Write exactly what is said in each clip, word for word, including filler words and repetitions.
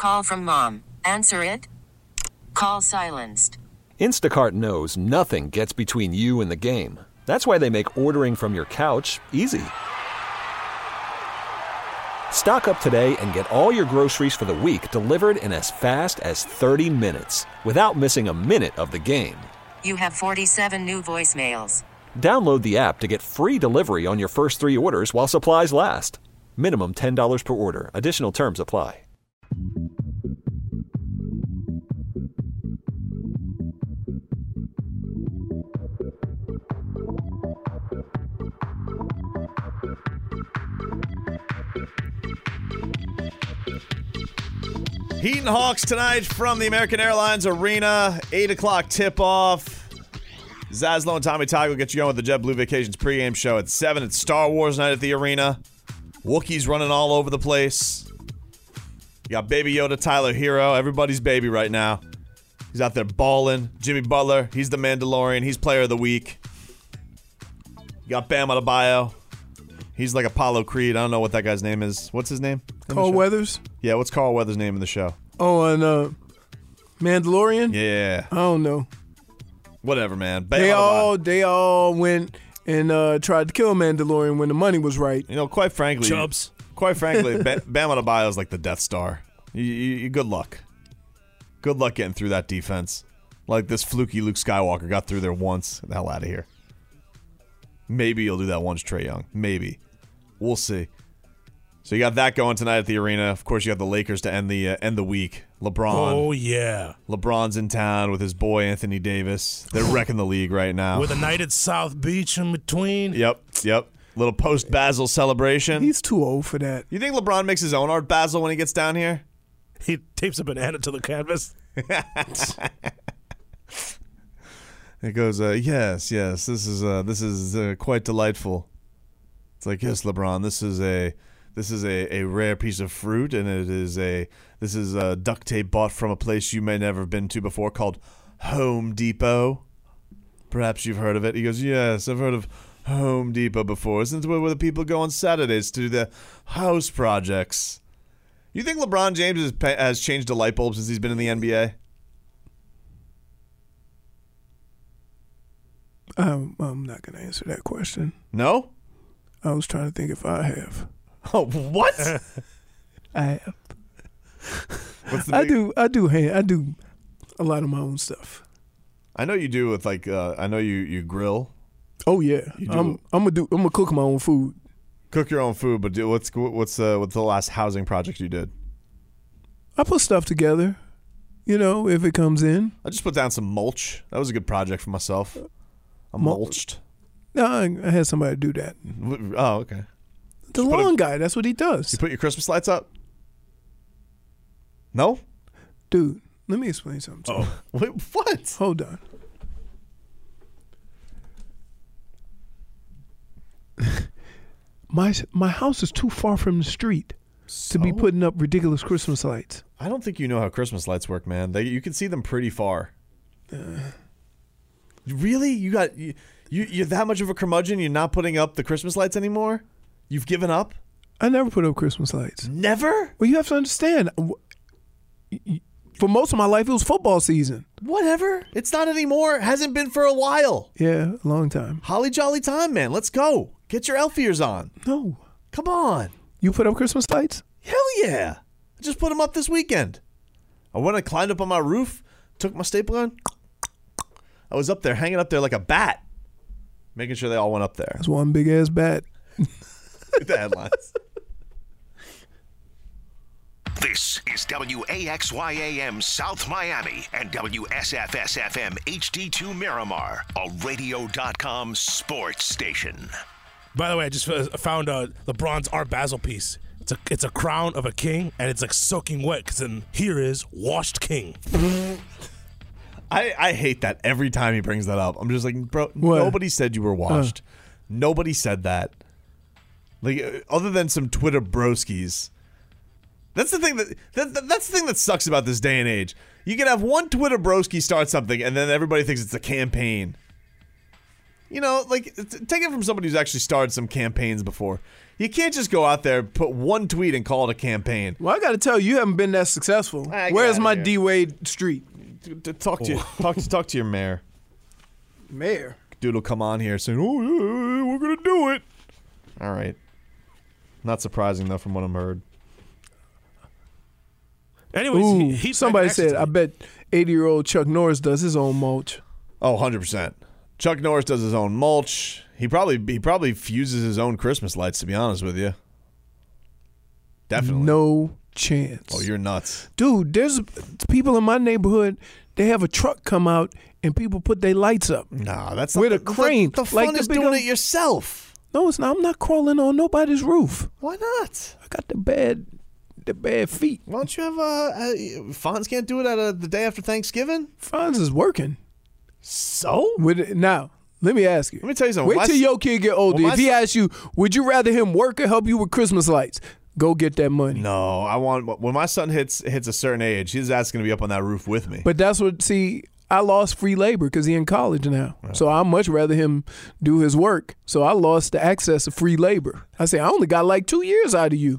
Call from mom. Answer it. Call silenced. Instacart knows nothing gets between you and the game. That's why they make ordering from your couch easy. Stock up today and get all your groceries for the week delivered in as fast as thirty minutes without missing a minute of the game. You have forty-seven new voicemails. Download the app to get free delivery on your first three orders while supplies last. Minimum ten dollars per order. Additional terms apply. Heat and Hawks tonight from the American Airlines Arena. eight o'clock tip-off. Zaslow and Tommy Toggle get you going with the JetBlue Vacations pregame show at seven. It's Star Wars night at the arena. Wookiees running all over the place. You got Baby Yoda, Tyler Hero. Everybody's baby right now. He's out there balling. Jimmy Butler, he's the Mandalorian. He's player of the week. You got Bam Adebayo. He's like Apollo Creed. I don't know what that guy's name is. What's his name? Carl Weathers? Yeah, what's Carl Weathers' name in the show? Oh, and uh, Mandalorian? Yeah. I don't know. Whatever, man. Bam They Adebayo. all they all went and uh, tried to kill Mandalorian when the money was right. You know, quite frankly, Chubbs. Quite frankly, ba- Bam Adebayo is like the Death Star. You, you, you, good luck. Good luck getting through that defense. Like this fluky Luke Skywalker got through there once. Get the hell out of here. Maybe you'll do that once, Trae Young. Maybe. We'll see. So you got that going tonight at the arena. Of course, you got the Lakers to end the uh, end the week. LeBron. Oh, yeah. LeBron's in town with his boy Anthony Davis. They're wrecking the league right now. With a night at South Beach in between. Yep, yep. Little post-Basel celebration. He's too old for that. You think LeBron makes his own Art Basel when he gets down here? He tapes a banana to the canvas. It goes, uh, yes, yes, this is uh, this is uh, quite delightful. It's like, yes, LeBron, this is a this is a, a rare piece of fruit, and it is a this is a duct tape bought from a place you may never have been to before called Home Depot. Perhaps you've heard of it. He goes, yes, I've heard of Home Depot before. Isn't it where the people go on Saturdays to do their house projects? You think LeBron James has, has changed a light bulb since he's been in the N B A? I'm, I'm not going to answer that question. No? I was trying to think if I have. Oh, what? I have. What's the I big- do. I do. Hand, I do a lot of my own stuff. I know you do with like. Uh, I know you, you grill, Oh yeah, You do- I'm. I'm gonna do. I'm gonna cook my own food. cook your own food. But do, what's what's uh, what's the last housing project you did? I put stuff together. You know, if it comes in. I just put down some mulch. That was a good project for myself. I Mul- mulched. No, I, I had somebody do that. Oh, okay. The Just put a- lawn guy. That's what he does. You put your Christmas lights up? No. Dude, let me explain something to you. Oh, wait, what? Hold on. my my house is too far from the street to be So? putting up ridiculous Christmas lights. I don't think you know how Christmas lights work, man. They, you can see them pretty far. Really? You got you, you you're that much of a curmudgeon? You're not putting up the Christmas lights anymore? You've given up? I never put up Christmas lights. Never? Well, you have to understand. w- y- For most of my life, it was football season. Whatever. It's not anymore. It hasn't been for a while. Yeah, a long time. Holly jolly time, man. Let's go. Get your elf ears on. No. Come on. You put up Christmas lights? Hell yeah. I just put them up this weekend. I went and climbed up on my roof, took my staple gun. I was up there, hanging up there like a bat, making sure they all went up there. That's one big ass bat. The headlines. This is W A X Y A M South Miami and W S F S F M H D two Miramar, a radio dot com sports station. By the way, I just uh, found uh, LeBron's Art Basel piece. It's a it's a crown of a king, and it's like soaking wet because then here is washed king. I, I hate that every time he brings that up. I'm just like, bro, What? nobody said you were washed. Nobody said that. Like, uh, other than some Twitter broskies. That's the thing that, that that- that's the thing that sucks about this day and age. You can have one Twitter broski start something, and then everybody thinks it's a campaign. You know, like, t- take it from somebody who's actually started some campaigns before. You can't just go out there, put one tweet, and call it a campaign. Well, I got to tell you, you haven't been that successful. Ah, get Where's outta my here. D Wade street? T- t- Talk to talk to talk to your mayor. Mayor. Dude will come on here saying, "Oh, yeah, we're gonna do it." All right. Not surprising though, from what I'm heard. Anyways, Ooh, he, he's somebody back next said, to I me. bet eighty-year-old Chuck Norris does his own mulch. Oh, one hundred percent. Chuck Norris does his own mulch. He probably he probably fuses his own Christmas lights, to be honest with you. Definitely. No chance. Oh, you're nuts. Dude, there's people in my neighborhood, they have a truck come out and people put their lights up. Nah, that's With not a the, crane, The, the like fun the is big doing old- it yourself. No, it's not. I'm not crawling on nobody's roof. Why not? I got the bad, the bad feet. Why don't you have uh, uh Fonz can't do it at a, the day after Thanksgiving? Fonz is working. So? With it. Now, let me ask you. Let me tell you something. Wait My till s- your kid get older. Well, my If he son- asks you, would you rather him work or help you with Christmas lights? Go get that money. No, I want when my son hits hits a certain age, his ass is gonna be up on that roof with me. But that's what, see, I lost free labor because he in college now. So I'd much rather him do his work. So I lost the access to free labor. I say, I only got like two years out of you.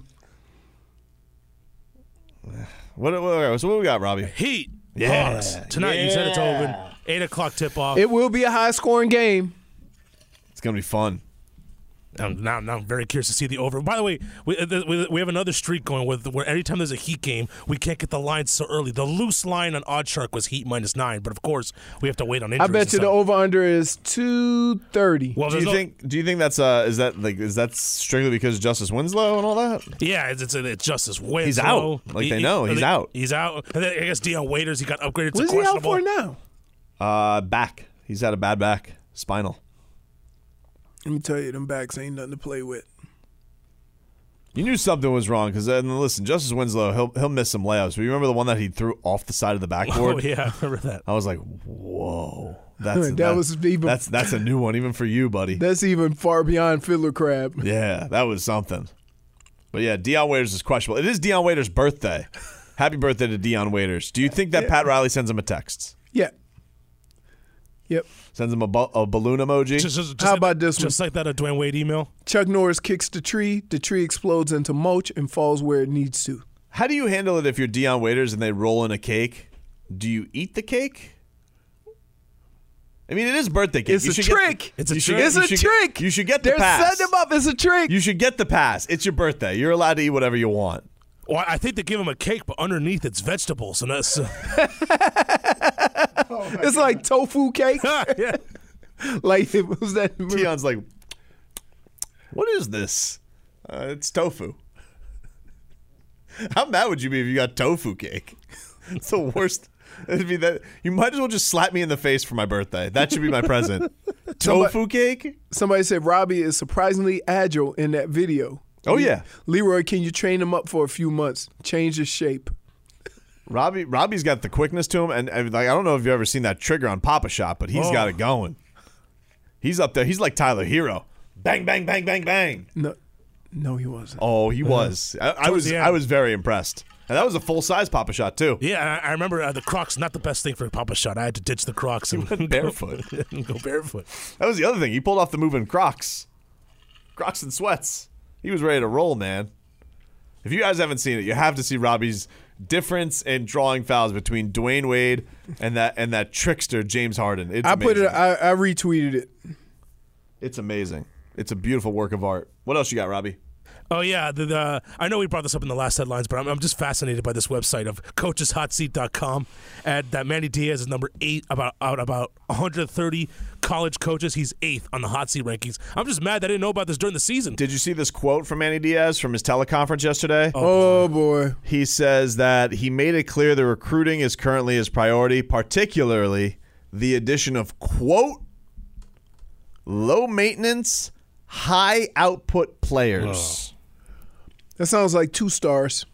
What, what, so what we got, Robbie? Heat. Yeah. Hawks. Tonight, you said it's over. eight o'clock tip-off. It will be a high-scoring game. It's gonna be fun. Um, now, now I'm very curious to see the over. By the way, we, uh, we, we have another streak going with where every time there's a Heat game, we can't get the line so early. The loose line on OddsShark was Heat minus nine, but of course we have to wait on I injuries. bet and you the stuff. over-under is two thirty. Well, Do there's you no- think? Do you think that's uh? Is that like? Is that strictly because of Justice Winslow and all that? Yeah, it's, it's, it's Justice Winslow. He's out. Like, they know, he's out. He's out. And then I guess Deion Waiters, he got upgraded to What's he out questionable. for now? Uh, back. He's had a bad back, spinal. Let me tell you, them backs ain't nothing to play with. You knew something was wrong because then listen, Justice Winslow, he'll he'll miss some layups. But you remember the one that he threw off the side of the Oh, backboard? yeah, I remember that. I was like, whoa, that's That was even- that's that's a new one even for you, buddy. That's even far beyond Fiddler Crab. Yeah, that was something. But yeah, Deion Waiters is questionable. It is Deion Waiters' birthday. Happy birthday to Deion Waiters. Do you think that Pat Riley sends him a text? Yeah. Yep. Sends him a, bu- a balloon emoji? Just, just, just How like about that, this one? Just like that, a Dwayne Wade email. Chuck Norris kicks the tree. The tree explodes into mulch and falls where it needs to. How do you handle it if you're Deion Waiters and they roll in a cake? Do you eat the cake? I mean, it is birthday cake. It's You a should get- trick. It's a you should trick. get- It's you a should get- trick. you should get the They're pass. setting him up. It's a trick. You should get the pass. It's your birthday. You're allowed to eat whatever you want. Well, I think they give him a cake, but underneath it's vegetables, and that's uh, It's like tofu cake. yeah. Like, what was that? Deion's like, what is this? Uh, it's tofu. How mad would you be if you got tofu cake? It's the worst. It'd be that. You might as well just slap me in the face for my birthday. That should be my present. Tofu cake? Somebody said Robbie is surprisingly agile in that video. Oh, yeah. Leroy, can you train him up for a few months? Change his shape. Robbie, Robbie's got the quickness to him, and, and like I don't know if you've ever seen that trigger on Papa Shot, but he's Oh. got it going. He's up there. He's like Tyler Hero. Bang, bang, bang, bang, bang. No, no, he wasn't. Oh, he was. I, I Towards was. the end. I was very impressed, and that was a full size Papa Shot too. Yeah, I, I remember uh, the Crocs, not the best thing for a Papa Shot. I had to ditch the Crocs and went barefoot. go, and go barefoot. That was the other thing. He pulled off the move in Crocs, Crocs and sweats. He was ready to roll, man. If you guys haven't seen it, you have to see Robbie's difference in drawing fouls between Dwayne Wade and that and that trickster James Harden. It's I amazing. put it. I, I retweeted it. It's amazing. It's a beautiful work of art. What else you got, Robbie? Oh, yeah. The, the, I know we brought this up in the last headlines, but I'm, I'm just fascinated by this website of coaches hot seat dot com. And that Manny Diaz is number eight about out about one hundred thirty college coaches. He's eighth on the hot seat rankings. I'm just mad that I didn't know about this during the season. Did you see this quote from Manny Diaz from his teleconference yesterday? Oh, boy. He says that he made it clear the recruiting is currently his priority, particularly the addition of, quote, low maintenance, high output players. That sounds like two stars.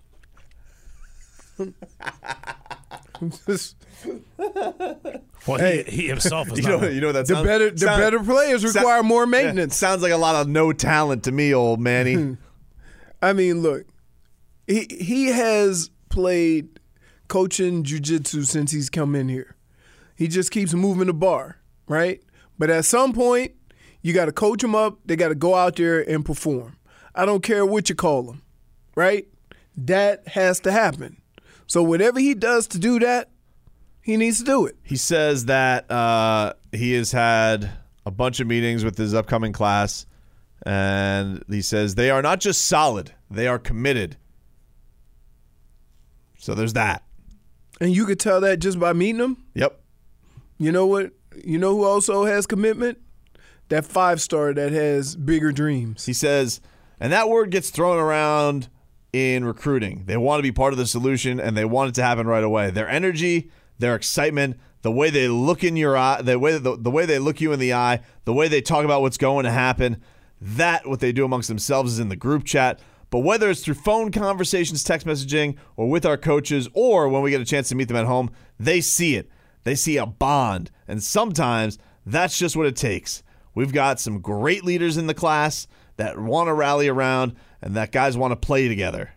Just- Well, Hey. he, he himself is You not. know, you know that the sounds- better, the sound- better players sound- require more yeah, maintenance. sounds like a lot of no talent to me, old Manny. I mean, look, he he has played coaching jiu-jitsu since he's come in here. He just keeps moving the bar, right? But at some point, you got to coach them up. They got to go out there and perform. I don't care what you call them, right? That has to happen. So whatever he does to do that, he needs to do it. He says that uh, he has had a bunch of meetings with his upcoming class, and he says they are not just solid, they are committed. So there's that. And you could tell that just by meeting them? Yep. You know what? You know who also has commitment? That five-star that has bigger dreams. He says, and that word gets thrown around in recruiting. They want to be part of the solution, and they want it to happen right away. Their energy, their excitement, the way they look in your eye, the way the, the way they look you in the eye, the way they talk about what's going to happen, that what they do amongst themselves is in the group chat. But whether it's through phone conversations, text messaging, or with our coaches, or when we get a chance to meet them at home, they see it. They see a bond. And sometimes that's just what it takes. We've got some great leaders in the class that want to rally around and that guys want to play together.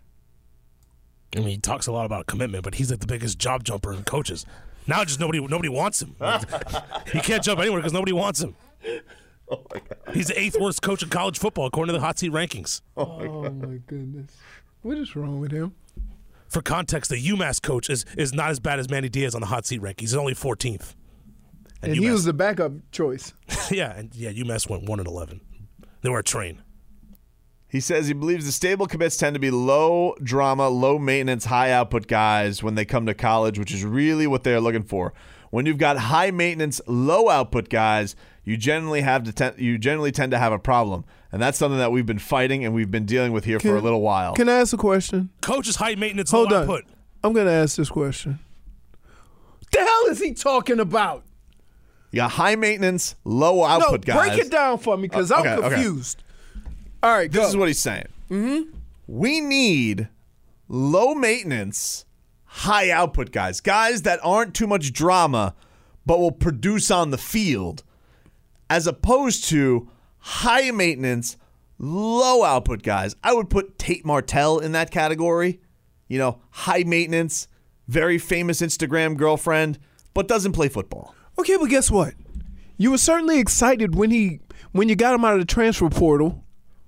I mean, he talks a lot about commitment, but he's like the biggest job jumper in coaches. Now just nobody nobody wants him. He can't jump anywhere because nobody wants him. Oh my God. He's the eighth worst coach in college football according to the hot seat rankings. Oh my, oh my goodness. What is wrong with him? For context, the UMass coach is, is not as bad as Manny Diaz on the hot seat rankings. He's only fourteenth. And, and UMass, he was the backup choice. yeah, and yeah, UMass went one and eleven. They were a train. He says he believes the stable commits tend to be low drama, low maintenance, high output guys when they come to college, which is really what they're looking for. When you've got high maintenance, low output guys, you generally have to ten- you generally tend to have a problem, and that's something that we've been fighting and we've been dealing with here can, for a little while. Can I ask a question? Coach is high maintenance, Hold low on. output. I'm going to ask this question. The hell is he talking about? You got high maintenance, low output no, guys. Break it down for me because uh, okay, I'm confused. Okay. All right, this go. is what he's saying. Mm-hmm. We need low maintenance, high output guys, guys that aren't too much drama, but will produce on the field, as opposed to high maintenance, low output guys. I would put Tate Martell in that category. You know, high maintenance, very famous Instagram girlfriend, but doesn't play football. Okay, but guess what? You were certainly excited when he when you got him out of the transfer portal.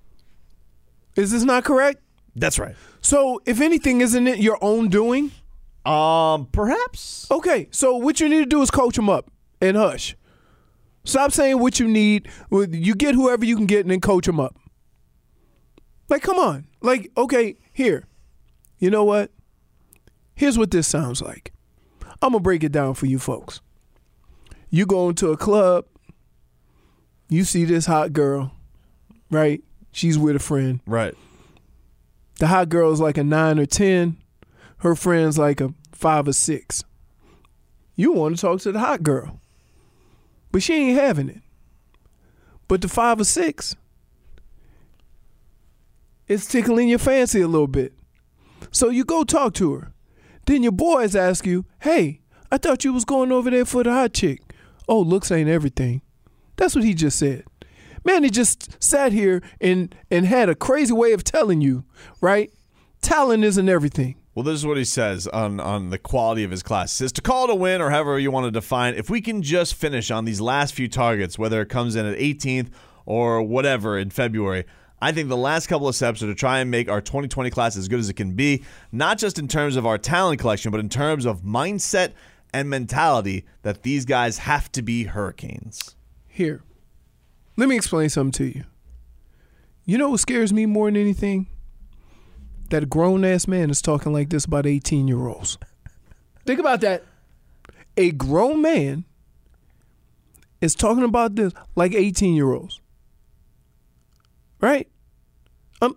Is this not correct? That's right. So, if anything, isn't it your own doing? Um, perhaps. Okay, so what you need to do is coach him up and hush. Stop saying what you need. You get whoever you can get and then coach him up. Like, come on. Like, okay, here. You know what? Here's what this sounds like. I'm going to break it down for you folks. You go into a club. You see this hot girl, right? She's with a friend. Right. The hot girl is like a nine or ten. Her friend's like a five or six. You want to talk to the hot girl. But she ain't having it. But the five or six, it's tickling your fancy a little bit. So you go talk to her. Then your boys ask you, hey, I thought you was going over there for the hot chick. Oh, looks ain't everything. That's what he just said. Man, he just sat here and, and had a crazy way of telling you, right? Talent isn't everything. Well, this is what he says on, on the quality of his class. He says, to call it a win or however you want to define, if we can just finish on these last few targets, whether it comes in at eighteenth or whatever in February, I think the last couple of steps are to try and make our twenty twenty class as good as it can be, not just in terms of our talent collection, but in terms of mindset and mentality that these guys have to be Hurricanes. Here, let me explain something to you. You know what scares me more than anything? That a grown-ass man is talking like this about eighteen-year-olds. Think about that. A grown man is talking about this like eighteen-year-olds. Right? Um,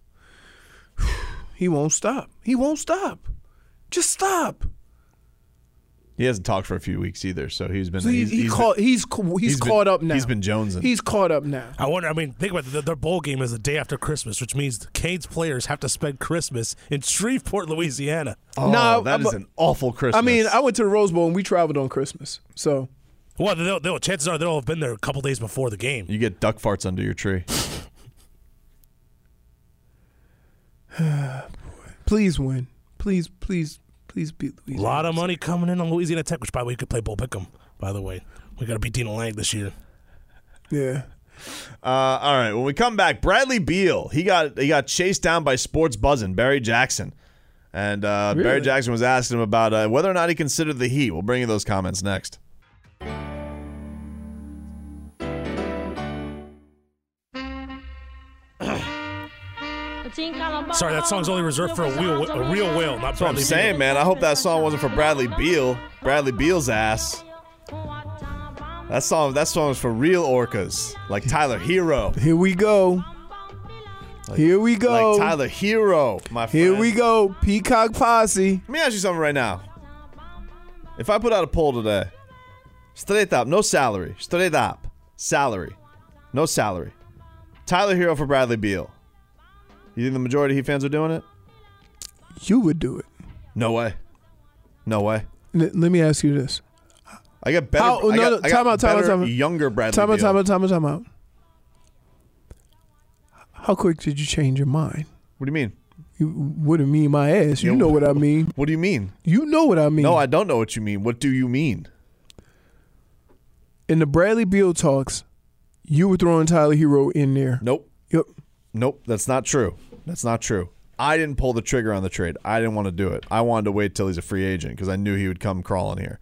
he won't stop. He won't stop. Just stop. He hasn't talked for a few weeks either, so he's been so he, he's, he he's, caught, been, he's he's, he's caught been, up now. He's been jonesing. He's caught up now. I wonder. I mean, think about it. Their bowl game is the day after Christmas, which means the Canes players have to spend Christmas in Shreveport, Louisiana. Oh, no, that is an awful Christmas. I mean, I went to the Rose Bowl and we traveled on Christmas, so. Well, they'll, they'll, chances are they'll have been there a couple days before the game. You get duck farts under your tree. Please win. Please, please, please beat Louisiana. A lot of money coming in on Louisiana Tech, which by the way, you could play Bull Pick'em, by the way. We got to beat Dina Lang this year. Yeah. Uh, all right. When we come back, Bradley Beal, he got he got chased down by sports buzzing Barry Jackson, and uh, Really? Barry Jackson was asking him about uh, whether or not he considered the Heat. We'll bring you those comments next. Sorry, that song's only reserved for a real, a real whale, not That's what I'm Bradley saying, Beal. man. I hope that song wasn't for Bradley Beal. Bradley Beal's ass. That song, that song is for real orcas, like Tyler Hero. Here we go. Here we go. Like Tyler Hero, my friend. Here we go. Peacock Posse. Let me ask you something right now. If I put out a poll today, straight up, no salary, straight up, salary, no salary. Tyler Hero for Bradley Beal. You think the majority of Heat fans are doing it? You would do it. No way. No way. L- let me ask you this. I got better. How- I no, got, no, I got time out, time out, better, time out. younger Bradley Time out, Beal. time out, time out, time out. How quick did you change your mind? What do you mean? You wouldn't mean my ass. You Yeah, know what I mean. What do you mean? You know what I mean. No, I don't know what you mean. What do you mean? In the Bradley Beal talks, you were throwing Tyler Hero in there. Nope. Yep. Nope. That's not true. That's not true. I didn't pull the trigger on the trade. I didn't want to do it. I wanted to wait till he's a free agent because I knew he would come crawling here.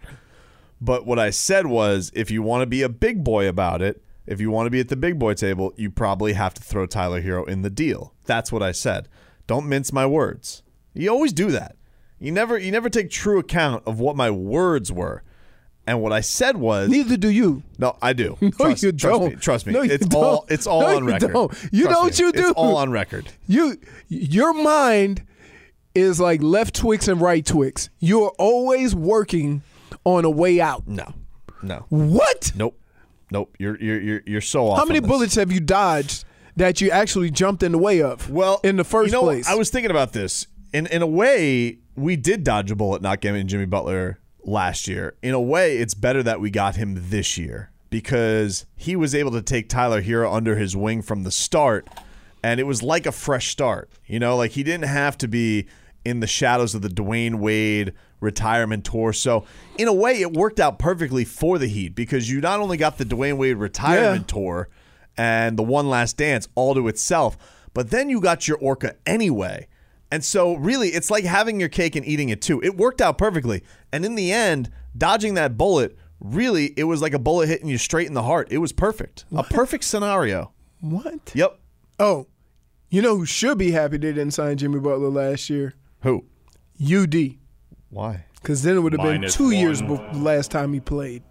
But what I said was, if you want to be a big boy about it, if you want to be at the big boy table, you probably have to throw Tyler Hero in the deal. That's what I said. Don't mince my words. You always do that. You never you never take true account of what my words were. And what I said was, Neither do you. no, I do. No, trust, you trust don't. Me, trust me. No, you it's don't. all it's all No, on you record. don't. You Trust know me. what you do. It's all on record. You, your mind is like left Twix and right Twix. You're always working on a way out. No. No. What? Nope. Nope. You're you're you're you're so off. How many on this. bullets have you dodged that you actually jumped in the way of? Well, in the first you know, place, I was thinking about this. In in a way, we did dodge a bullet not getting Jimmy Butler last year. In a way, it's better that we got him this year because he was able to take Tyler Hero under his wing from the start, and it was like a fresh start. You know, like he didn't have to be in the shadows of the Dwayne Wade retirement tour. So in a way, it worked out perfectly for the Heat because you not only got the Dwayne Wade retirement Yeah. tour and the One Last Dance all to itself, but then you got your Orca anyway. And so really, it's like having your cake and eating it too. It worked out perfectly. And in the end, dodging that bullet, really, it was like a bullet hitting you straight in the heart. It was perfect. What? A perfect scenario. what? Yep. Oh, you know who should be happy they didn't sign Jimmy Butler last year? Who? U D. Why? Because then it would have been Minus two one. years before the last time he played.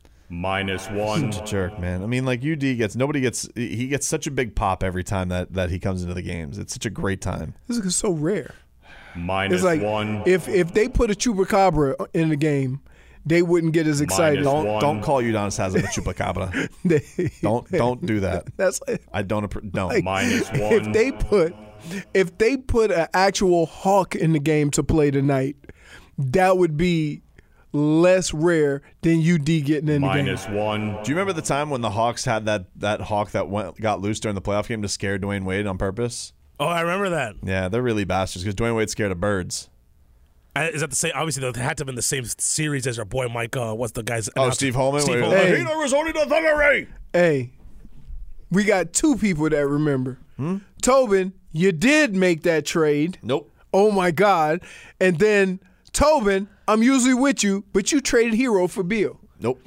Minus one. Such a jerk, man. I mean, like U D gets nobody gets he gets such a big pop every time that, that he comes into the games. It's such a great time. This is so rare. Minus It's like one. if if they put a chupacabra in the game, they wouldn't get as excited. Minus Don't one. don't call Udonis Haslam a chupacabra. They- Don't don't do that. That's like, I don't appro- no. like, Minus if one. they put if they put an actual hawk in the game to play tonight, that would be less rare than U D getting in Minus the game. one. Do you remember the time when the Hawks had that that hawk that went got loose during the playoff game to scare Dwayne Wade on purpose? Oh, I remember that. Yeah, they're really bastards because Dwayne Wade's scared of birds. Uh, Is that the same? Obviously, they had to have been the same series as our boy Mike. Uh, what's the guy's? Oh, announcer? Steve Holman. Steve Wait, Holman. Hey. He never was only the thuggery. Hey, we got two people that remember. Hmm? Tobin, you did make that trade. Nope. Oh my God! And then Tobin, I'm usually with you, but you traded Hero for Beal. Nope.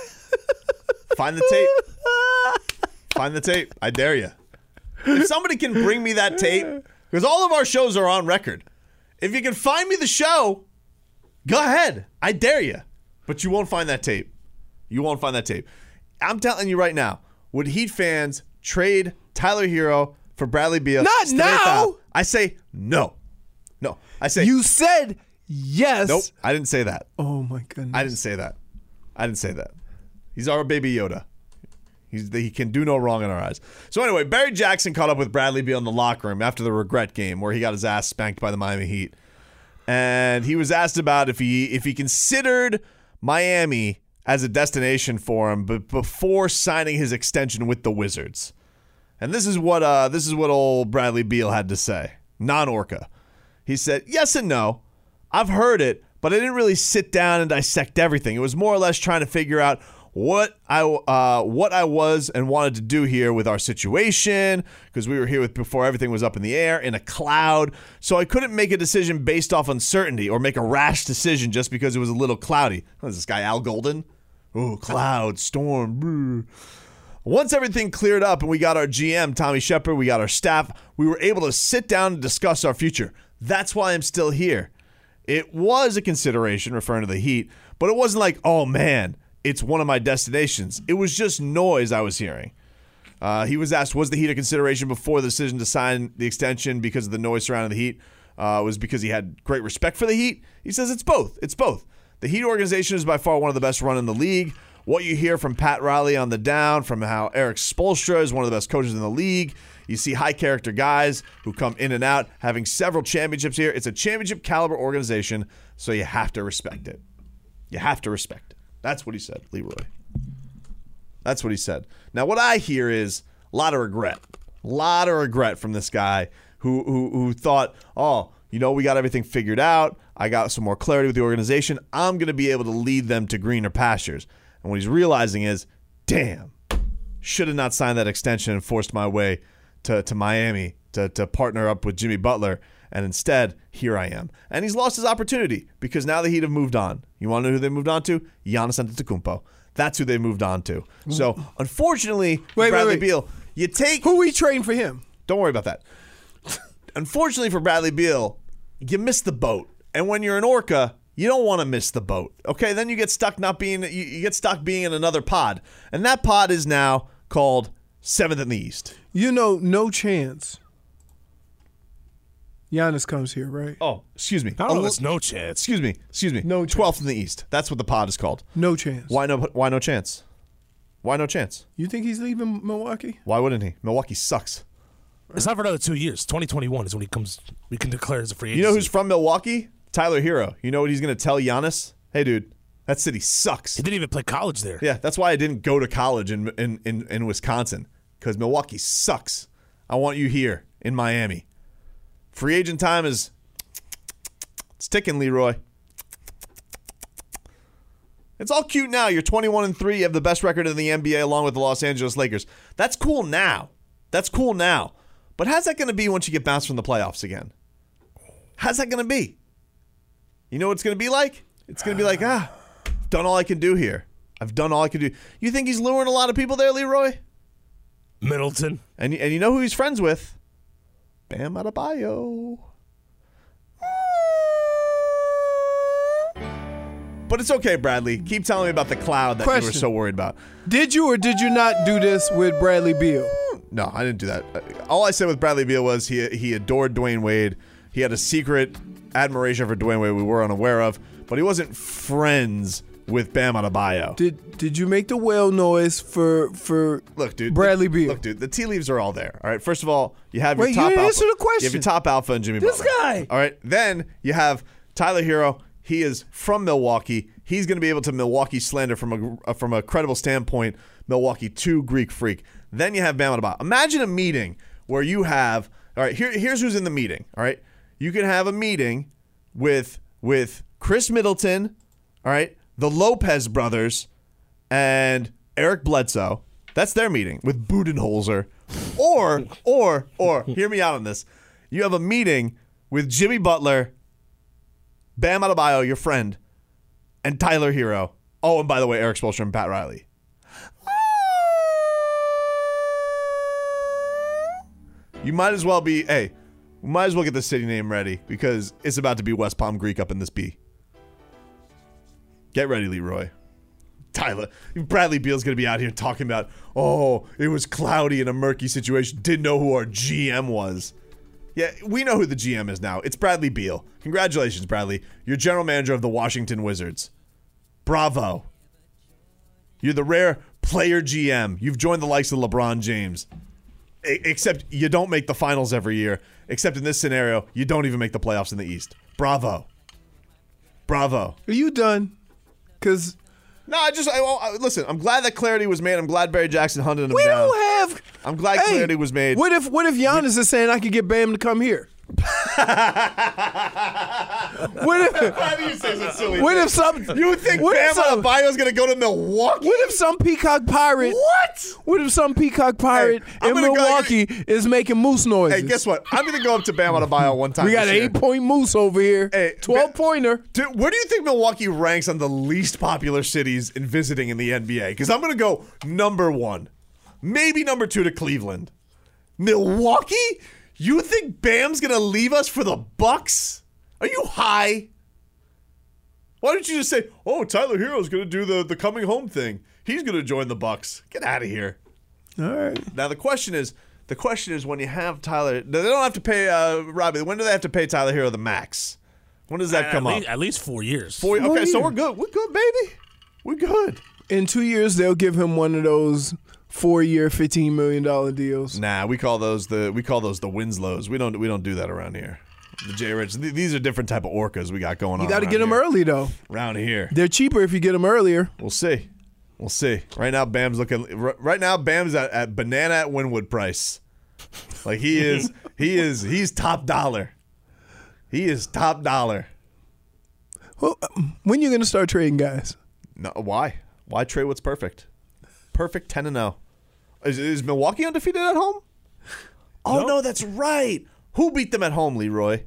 Find the tape. Find the tape. I dare you. If somebody can bring me that tape, because all of our shows are on record. If you can find me the show, go ahead. I dare you. But you won't find that tape. You won't find that tape. I'm telling you right now, would Heat fans trade Tyler Hero for Bradley Beal? Not straight now. up? I say no. No. I say You said yes. nope. I didn't say that. Oh my goodness. I didn't say that. I didn't say that. He's our baby Yoda. He's, he can do no wrong in our eyes. So anyway, Barry Jackson caught up with Bradley Beal in the locker room after the regret game where he got his ass spanked by the Miami Heat. And he was asked about if he if he considered Miami as a destination for him but before signing his extension with the Wizards. And this is what uh, this is what old Bradley Beal had to say. Non-Orca. He said, yes and no. I've heard it, but I didn't really sit down and dissect everything. It was more or less trying to figure out what I uh, what I was and wanted to do here with our situation, because we were here with before everything was up in the air in a cloud. So I couldn't make a decision based off uncertainty or make a rash decision just because it was a little cloudy. What is this guy, Al Golden? Oh, cloud, storm. Brr. Once everything cleared up and we got our G M, Tommy Shepard, we got our staff, we were able to sit down and discuss our future. That's why I'm still here. It was a consideration, referring to the Heat, but it wasn't like, oh man, it's one of my destinations. It was just noise I was hearing. Uh, he was asked, was the Heat a consideration before the decision to sign the extension because of the noise surrounding the Heat? Uh, it was because he had great respect for the Heat? He says it's both. It's both. The Heat organization is by far one of the best run in the league. What you hear from Pat Riley on the down, from how Eric Spoelstra is one of the best coaches in the league. You see high-character guys who come in and out, having several championships here. It's a championship-caliber organization, so you have to respect it. You have to respect it. That's what he said, Leroy. That's what he said. Now, what I hear is a lot of regret. A lot of regret from this guy who who, who thought, oh, you know, we got everything figured out. I got some more clarity with the organization. I'm going to be able to lead them to greener pastures. And what he's realizing is, damn, should have not signed that extension and forced my way to, to Miami to, to partner up with Jimmy Butler. And instead, here I am. And he's lost his opportunity because now the Heat have moved on. You want to know who they moved on to? Giannis Antetokounmpo. That's who they moved on to. So, unfortunately, wait, Bradley wait, wait. Beal, you take... Who we trading for him? Don't worry about that. Unfortunately for Bradley Beal, you missed the boat. And when you're an Orca, you don't want to miss the boat. Okay, then you get stuck not being you, you get stuck being in another pod. And that pod is now called seventh in the East. You know, no chance. Giannis comes here, right? Oh, excuse me. I don't know. There's no chance. Excuse me. Excuse me. No chance. twelfth in the East. That's what the pod is called. No chance. Why no why no chance? Why no chance? You think he's leaving Milwaukee? Why wouldn't he? Milwaukee sucks. It's not for another two years. twenty twenty-one is when he comes. We can declare as a free agent. You know who's from Milwaukee? Tyler Hero. You know what he's going to tell Giannis? Hey, dude, that city sucks. He didn't even play college there. Yeah, that's why I didn't go to college in in, in, in Wisconsin, because Milwaukee sucks. I want you here in Miami. Free agent time is it's ticking, Leroy. It's all cute now. You're twenty-one and three. You have the best record in the N B A along with the Los Angeles Lakers. That's cool now. That's cool now. But how's that going to be once you get bounced from the playoffs again? How's that going to be? You know what it's going to be like? It's going to be like, ah, I've done all I can do here. I've done all I can do. You think he's luring a lot of people there, Leroy? Middleton. And, and you know who he's friends with? Bam Adebayo. But it's okay, Bradley. Keep telling me about the cloud that Question. you were so worried about. Did you or did you not do this with Bradley Beal? No, I didn't do that. All I said with Bradley Beal was he he adored Dwayne Wade. He had a secret admiration for Dwayne Wade we were unaware of, but he wasn't friends with Bam Adebayo. Did Did you make the whale noise for for Look, dude. Bradley the, Beal? Look, dude. The tea leaves are all there. All right. First of all, you have Wait, your top you didn't alpha. answer the question. You have your top alpha and Jimmy This Butler. guy. All right. Then you have Tyler Hero. He is from Milwaukee. He's going to be able to Milwaukee slander from a from a credible standpoint. Milwaukee to Greek Freak. Then you have Bam Adebayo. Imagine a meeting where you have. All right. Here, here's who's in the meeting. All right. You can have a meeting with with Chris Middleton. All right. The Lopez brothers and Eric Bledsoe. That's their meeting with Budenholzer. Or, or, or, hear me out on this. You have a meeting with Jimmy Butler, Bam Adebayo, your friend, and Tyler Hero. Oh, and by the way, Eric Spoelstra and Pat Riley. You might as well be, hey, we might as well get the city name ready because it's about to be West Palm Greek up in this B. Get ready, Leroy. Tyler, Bradley Beal's going to be out here talking about, oh, it was cloudy in a murky situation. Didn't know who our G M was. Yeah, we know who the G M is now. It's Bradley Beal. Congratulations, Bradley. You're general manager of the Washington Wizards. Bravo. You're the rare player G M. You've joined the likes of LeBron James. A- except you don't make the finals every year. Except in this scenario, you don't even make the playoffs in the East. Bravo. Bravo. Are you done? Because No, I just I, I, listen. I'm glad that clarity was made. I'm glad Barry Jackson hunted him we down. don't have. I'm glad Hey, clarity was made. What if What if Giannis is saying I could get Bam to come here? What if? Why do you say such silly What things? if some? You think what if Bam some- Adebayo's going to go to Milwaukee? What if some peacock pirate? What? What if some peacock pirate I'm in gonna go- Milwaukee is making moose noises? Hey, guess what? I'm going to go up to Bam Adebayo one time We got an this year. eight-point moose over here. Hey, twelve pointer. Dude, where do you think Milwaukee ranks on the least popular cities in visiting in the N B A? Because I'm going to go number one, maybe number two to Cleveland. Milwaukee? You think Bam's going to leave us for the Bucks? Are you high? Why don't you just say, oh, Tyler Hero's going to do the, the coming home thing. He's going to join the Bucks. Get out of here. All right. Now, the question is, the question is when you have Tyler, they don't have to pay, uh, Robbie, when do they have to pay Tyler Hero the max? When does that at, come at up? Least, at least four years. Four, Four okay, so years. we're good. We're good, baby. We're good. In two years, they'll give him one of those four-year, fifteen million dollar deals. Nah, we call those the we call those the Winslows. We don't we don't do that around here. The J Rich. Th- these are different type of orcas we got going on. You got to around get them here. early, though. Around here. They're cheaper if you get them earlier. We'll see. We'll see. Right now, Bam's looking. r- Right now, Bam's at, at banana at Winwood price. Like he is. he is. He's top dollar. He is top dollar. Well, when you going to start trading guys? No, why? Why trade what's perfect? Perfect ten and zero. Is, is Milwaukee undefeated at home? Oh Nope. no, that's right. Who beat them at home, Leroy?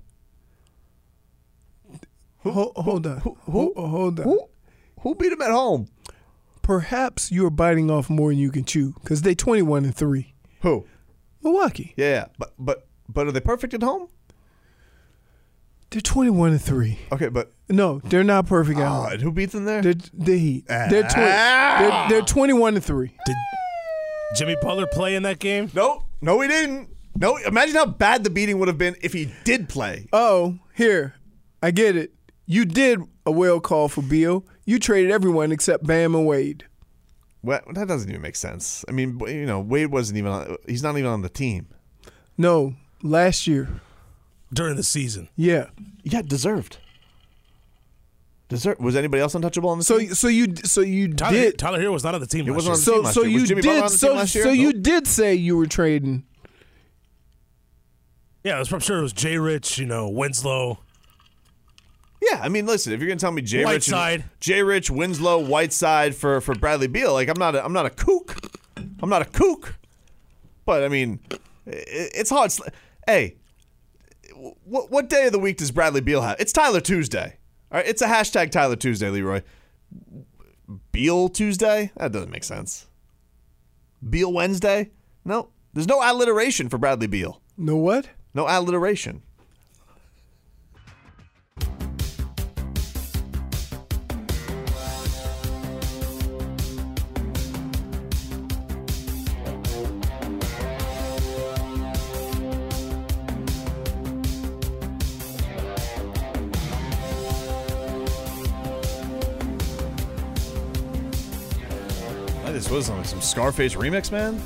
Ho- hold on. who- Ho- hold on. Who? Who beat them at home? Perhaps you're biting off more than you can chew because they twenty-one and three. Who? Milwaukee. Yeah, yeah, but but but are they perfect at home? They're twenty-one and three. Okay, but No, they're not perfect at oh, home. and who beats them there? They're the Heat. They're, twenty. They're, they're twenty-one and three. Did Jimmy Butler play in that game? no, no, he didn't. No, imagine how bad the beating would have been if he did play. Oh, here, I get it. You did a whale call for Beal. You traded everyone except Bam and Wade. Well, that doesn't even make sense. I mean, you know, Wade wasn't even on, he's not even on the team. No, last year. During the season. Yeah. Yeah, deserved. Deserved. Was anybody else untouchable on the So team? so you so you Tyler, did Tyler Hero was not on the team He last wasn't year. on the so team last so year. Was you Jimmy Butler did on the so team last year? so you Nope. did say you were trading. Yeah, I'm sure it was Jay Rich, you know, Winslow. Yeah, I mean, listen, if you're gonna tell me Jay Rich, Whiteside. and, Jay Rich, Winslow, Whiteside for, for Bradley Beal, like I'm not a, I'm not a kook, I'm not a kook, but I mean, it, it's hard. Hey, what what day of the week does Bradley Beal have? It's Tyler Tuesday. All right, it's a hashtag Tyler Tuesday, Leroy. Beal Tuesday? That doesn't make sense. Beal Wednesday? No, there's no alliteration for Bradley Beal. No what? No alliteration. I just was on some Scarface remix, man.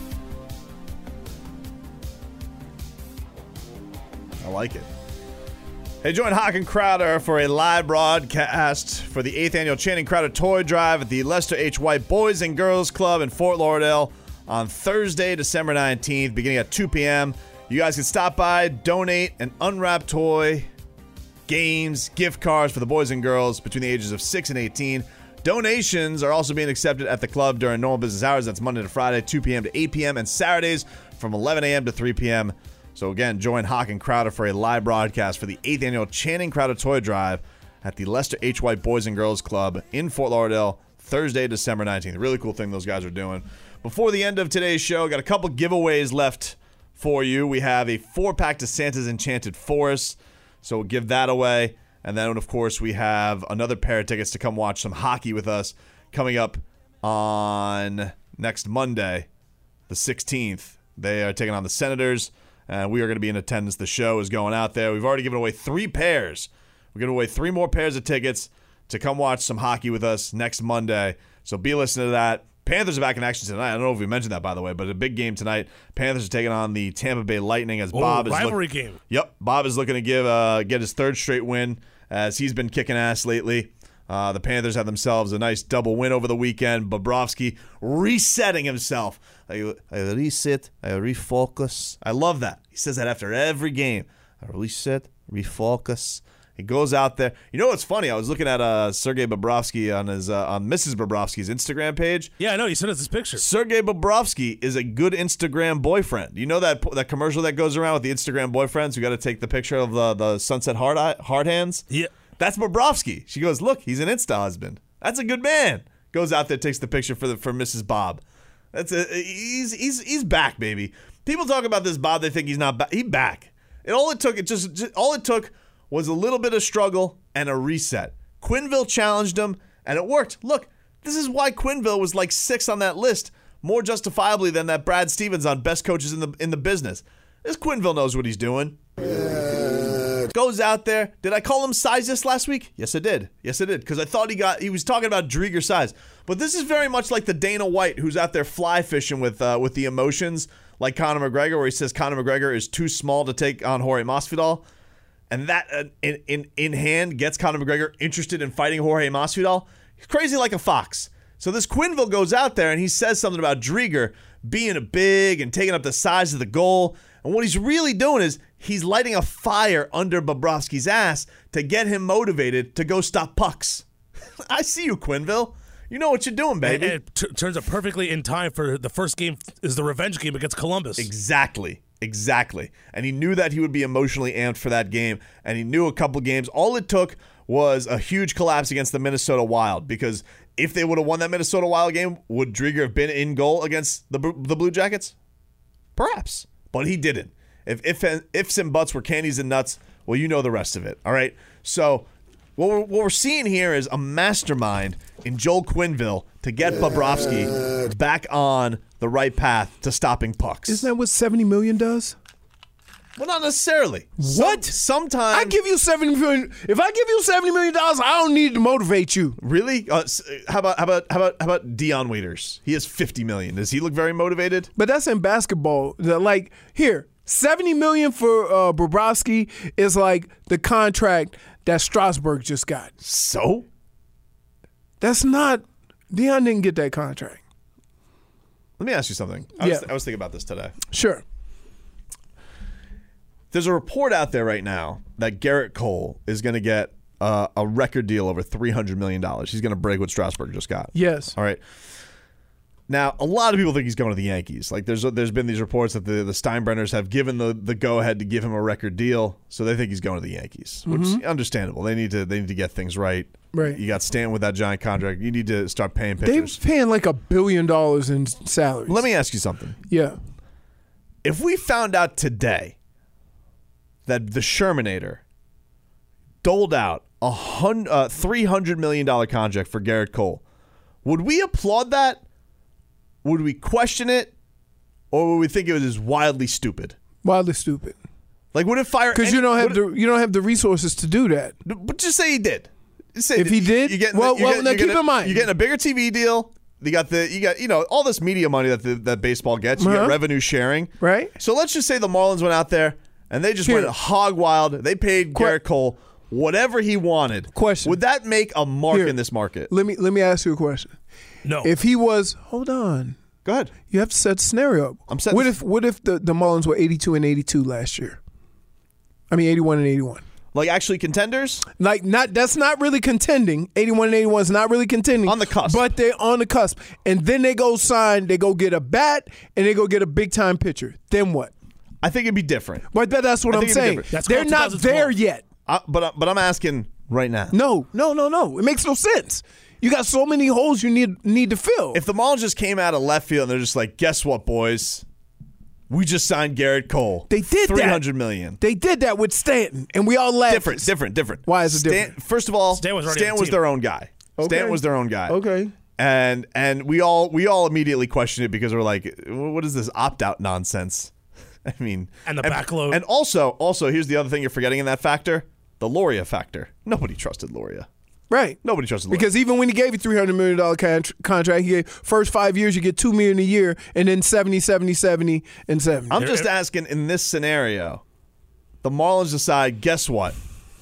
I like it. Hey, join Hawk and Crowder for a live broadcast for the eighth annual Channing Crowder Toy Drive at the Lester H. White Boys and Girls Club in Fort Lauderdale on Thursday, December nineteenth, beginning at two p.m. You guys can stop by, donate an unwrapped toy, games, gift cards for the boys and girls between the ages of six and eighteen. Donations are also being accepted at the club during normal business hours. That's Monday to Friday, two p.m. to eight p.m. and Saturdays from eleven a.m. to three p.m. So again, join Hawk and Crowder for a live broadcast for the eighth annual Channing Crowder Toy Drive at the Lester H. White Boys and Girls Club in Fort Lauderdale, Thursday, December nineteenth. Really cool thing those guys are doing. Before the end of today's show, got a couple giveaways left for you. We have a four-pack to Santa's Enchanted Forest, so we'll give that away. And then, of course, we have another pair of tickets to come watch some hockey with us coming up on next Monday, the sixteenth. They are taking on the Senators, and we are going to be in attendance. The show is going out there. We've already given away three pairs. We're giving away three more pairs of tickets to come watch some hockey with us next Monday. So be listening to that. Panthers are back in action tonight. I don't know if we mentioned that, by the way, but a big game tonight. Panthers are taking on the Tampa Bay Lightning as Oh, Bob is rivalry look- game. Yep, Bob is looking to give uh, get his third straight win as he's been kicking ass lately. Uh, the Panthers have themselves a nice double win over the weekend. Bobrovsky resetting himself. I, I reset, I refocus. I love that. He says that after every game. I reset, refocus. He goes out there. You know what's funny? I was looking at uh, Sergei Bobrovsky on his uh, on Missus Bobrovsky's Instagram page. Yeah, I know. You sent us this picture. Sergei Bobrovsky is a good Instagram boyfriend. You know that that commercial that goes around with the Instagram boyfriends who got to take the picture of the, the sunset hard, eye, hard hands? Yeah. That's Bobrovsky. She goes, look, he's an Insta husband. That's a good man. Goes out there, takes the picture for the for Missus Bob. That's a, he's he's he's back, baby. People talk about this Bob. They think he's not back. He's back. And all it took, it just, just all it took was a little bit of struggle and a reset. Quenneville challenged him, and it worked. Look, this is why Quenneville was like six on that list, more justifiably than that Brad Stevens on best coaches in the in the business. This Quenneville knows what he's doing. Goes out there. Did I call him sizist last week? Yes, I did. Yes, I did. Because I thought he got he was talking about Drieger size. But this is very much like the Dana White who's out there fly fishing with uh, with the emotions, like Conor McGregor, where he says Conor McGregor is too small to take on Jorge Masvidal. And that, uh, in, in in hand, gets Conor McGregor interested in fighting Jorge Masvidal. He's crazy like a fox. So this Quenneville goes out there and he says something about Drieger being a big and taking up the size of the goal. And what he's really doing is he's lighting a fire under Bobrovsky's ass to get him motivated to go stop pucks. I see you, Quenneville. You know what you're doing, baby. And it t- turns out perfectly in time for the first game is the revenge game against Columbus. Exactly. Exactly. And he knew that he would be emotionally amped for that game. And he knew a couple games. All it took was a huge collapse against the Minnesota Wild. Because if they would have won that Minnesota Wild game, would Drieger have been in goal against the the Blue Jackets? Perhaps. But he didn't. If, if ifs and buts were candies and nuts, well, you know the rest of it. All right? So what we're, what we're seeing here is a mastermind in Joel Quenneville to get Bobrovsky back on the right path to stopping pucks. Isn't that what seventy million dollars does? Well, not necessarily. What? Some, sometimes. I give you seventy million dollars. If I give you seventy million dollars, I don't need to motivate you. Really? Uh, how about how about how about how about Dion Waiters? He has fifty million dollars. Does he look very motivated? But that's in basketball. The- Like, here, seventy million dollars for uh, Bobrovsky is like the contract that Strasburg just got. So? That's not. Dion didn't get that contract. Let me ask you something. I, Yeah. was, I was thinking about this today. Sure. There's a report out there right now that Garrett Cole is going to get uh, a record deal over three hundred million dollars. He's going to break what Strasburg just got. Yes. All right. Now, a lot of people think he's going to the Yankees. Like, there's there's been these reports that the, the Steinbrenners have given the, the go-ahead to give him a record deal, so they think he's going to the Yankees, which is understandable. They need to they need to get things right. Right. You got Stanton with that giant contract. You need to start paying They're pitchers. paying like a billion dollars in salaries. Let me ask you something. Yeah. If we found out today that the Shermanator doled out a hun- uh, three hundred million dollars contract for Garrett Cole, would we applaud that? Would we question it? Or would we think it was wildly stupid? Wildly stupid. Like, would it fire? Because any- you don't have would the you don't have the resources to do that. it- But just say he did. Just say If he did, you're getting, well- you're well, getting- now you're keep getting- in mind- you're getting a bigger T V deal. You got the you got you know all this media money that the, that baseball gets. You Uh-huh. get revenue sharing, Right. So let's just say the Marlins went out there and they just Here. went hog wild. They paid Que- Garrett Cole whatever he wanted. Question. Would that make a mark Here. in this market? Let me let me ask you a question. No. If he was, hold on, Go ahead. you have to set the scenario up. I'm setting What the- if what if the, the Marlins were eighty-two and eighty-two last year? I mean, eighty-one and eighty-one. Like actually contenders? Like not that's not really contending. eighty-one and eighty-one is not really contending. On the cusp. But they're on the cusp. And then they go sign, they go get a bat, and they go get a big time pitcher. Then what? I think it'd be different. But that, that's what I I'm think it'd be saying. different. That's They're called not twenty there twelve. yet. I, but but I'm asking right now. No, no, no, no. It makes no sense. You got so many holes you need need to fill. If the Marlins just came out of left field and they're just like, guess what, boys? We just signed Garrett Cole. They did that. three hundred million dollars. They did that with Stanton, and we all laughed. Different, different, different. Why is it Stan- different? First of all, Stan was already Stan on the was team. their own guy. Okay. Stan was their own guy. Okay. And and we all we all immediately questioned it because we're like, what is this opt out nonsense? I mean, And the backload. And also, also here's the other thing you're forgetting in that factor: the Loria factor. Nobody trusted Loria. Right. Nobody trusted Loria. Because even when he gave you three hundred million dollars con- contract, he gave first five years you get two million dollars a year, and then seventy, seventy, seventy, and seventy. I'm just asking in this scenario, the Marlins decide, guess what?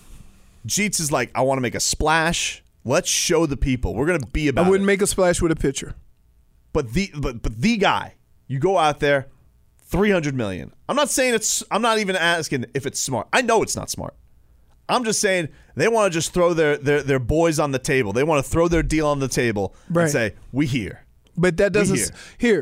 Jeets is like, I want to make a splash. Let's show the people. We're going to be about I wouldn't it. make a splash with a pitcher. But the but but the guy, you go out there, three hundred million. I'm not saying it's I'm not even asking if it's smart. I know it's not smart. I'm just saying they want to just throw their, their, their boys on the table. They want to throw their deal on the table right. and say, we here. But that doesn't here. here.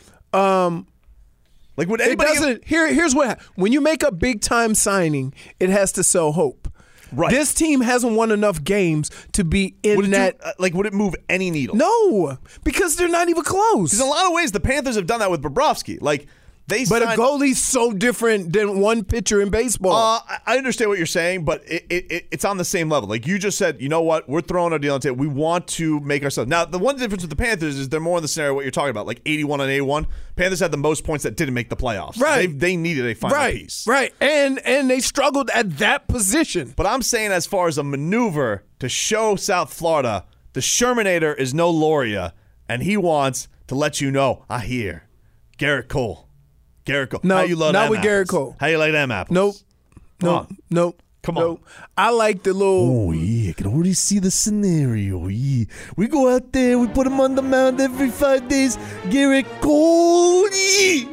Um, like would it anybody doesn't. Here, here's what ha- when you make a big time signing, it has to sell hope. Right. This team hasn't won enough games to be in would it that. do, uh, like, would it move any needle? No, because they're not even close. Because in a lot of ways, the Panthers have done that with Bobrovsky. Like. They but signed, a goalie's so different than one pitcher in baseball. Uh, I understand what you're saying, but it, it, it's on the same level. Like you just said, you know what? We're throwing our deal on the table. We want to make ourselves. Now, the one difference with the Panthers is they're more in the scenario of what you're talking about, like eighty-one on eighty-one. Panthers had the most points that didn't make the playoffs. Right. They, they needed a final right. piece. Right. And and they struggled at that position. But I'm saying as far as a maneuver to show South Florida, the Shermanator is no Loria, and he wants to let you know, I hear, Garrett Cole. Garrett Cole. No, How you love not them with apples? Garrett Cole. How you like them apples? Nope. Come Nope. on. Nope. Come nope. on. I like the little. Oh, yeah. I can already see the scenario. Yeah. We go out there, we put him on the mound every five days. Garrett Cole. Yeah.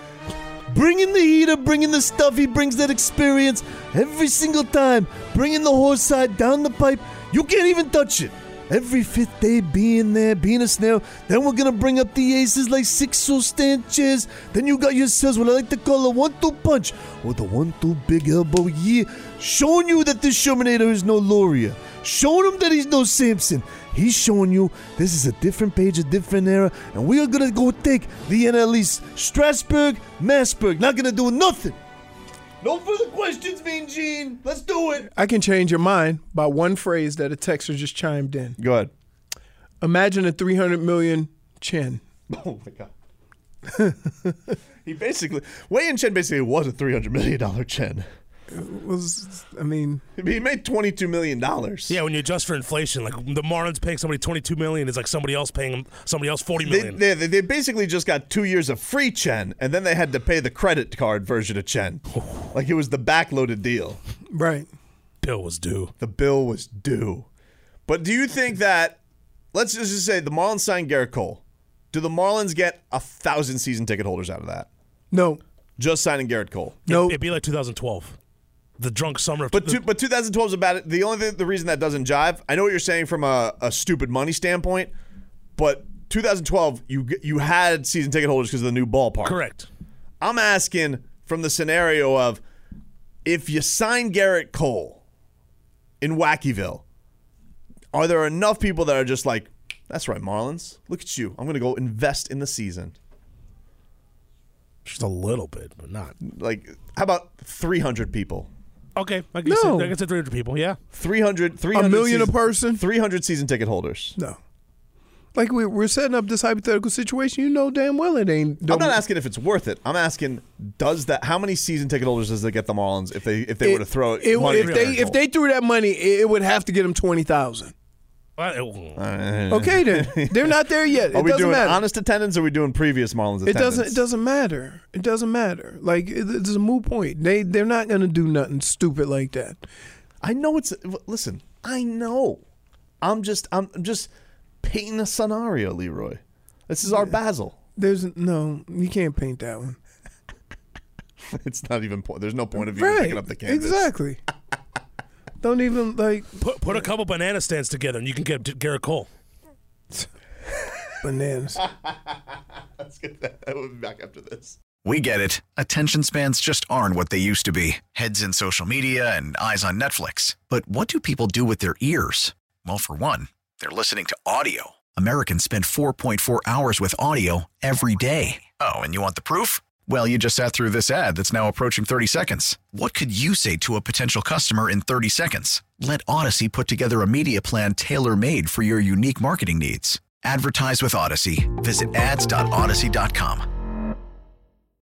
Bringing the heater, bringing the stuff. He brings that experience every single time. Bringing the horse side down the pipe. You can't even touch it. Every fifth day being there, being a snail. Then we're going to bring up the aces like Sixto Sanchez. Then you got yourselves what I like to call a one-two punch. Or the one-two big elbow. Yeah. Showing you that this Shermanator is no Loria. Showing him that he's no Samson. He's showing you this is a different page, a different era. And we are going to go take the N L East. Strasburg, Massburg. Not going to do nothing. No further questions, Mean Gene. Let's do it. I can change your mind by one phrase that a texter just chimed in. Go ahead. Imagine a three hundred million Chen. Oh, my God. He basically, Wei and Chen basically was a three hundred million dollars Chen. It was, I mean. He made twenty-two million dollars. Yeah, when you adjust for inflation, like the Marlins paying somebody twenty-two million dollars is like somebody else paying somebody else forty million dollars. They, they, they basically just got two years of free Chen, and then they had to pay the credit card version of Chen. Like it was the backloaded deal. Right. Bill was due. The bill was due. But do you think that, let's just say the Marlins signed Garrett Cole. Do the Marlins get a thousand season ticket holders out of that? No. Just signing Garrett Cole. No. It, it'd be like two thousand twelve. The drunk summer of But the, two, but twenty twelve is about it. The only thing, the reason that doesn't jive, I know what you're saying from a, a stupid money standpoint, but twenty twelve you you had season ticket holders because of the new ballpark. Correct. I'm asking from the scenario of if you sign Garrett Cole in Wackyville, are there enough people that are just like, that's right, Marlins, look at you. I'm going to go invest in the season. Just a little bit, but not. Like, how about three hundred people? Okay, I can No. say, I can say three hundred people, yeah. three hundred, three A hundred million a season, person? three hundred season ticket holders. No. Like we, we're setting up this hypothetical situation. You know damn well it ain't. I'm not asking if it's worth it. I'm asking, does that? How many season ticket holders does it get the Marlins if they if they were to throw it? it, money if at they Garrett if Cole? they threw that money, it, it would have to get them twenty thousand. Well, it- Okay, then they're not there yet. It Are we doesn't doing matter. honest attendance or are we doing previous Marlins attendance? It doesn't. It doesn't matter. It doesn't matter. Like it, it's a moot point. They they're not gonna do nothing stupid like that. I know it's. Listen, I know. I'm just. I'm just painting a scenario, Leroy. This is our Basil. There's no. You can't paint that one. It's not even. Po- there's no point of you Right. picking up the canvas. Exactly. Don't even like put put a couple banana stands together and you can get Garrett Cole. bananas. Let's get that. We'll be back after this. We get it. Attention spans just aren't what they used to be. Heads in social media and eyes on Netflix. But what do people do with their ears? Well, for one, they're listening to audio. Americans spend four point four hours with audio every day. Oh, and you want the proof? Well, you just sat through this ad that's now approaching thirty seconds. What could you say to a potential customer in thirty seconds? Let Odyssey put together a media plan tailor-made for your unique marketing needs. Advertise with Odyssey. Visit ads dot odyssey dot com.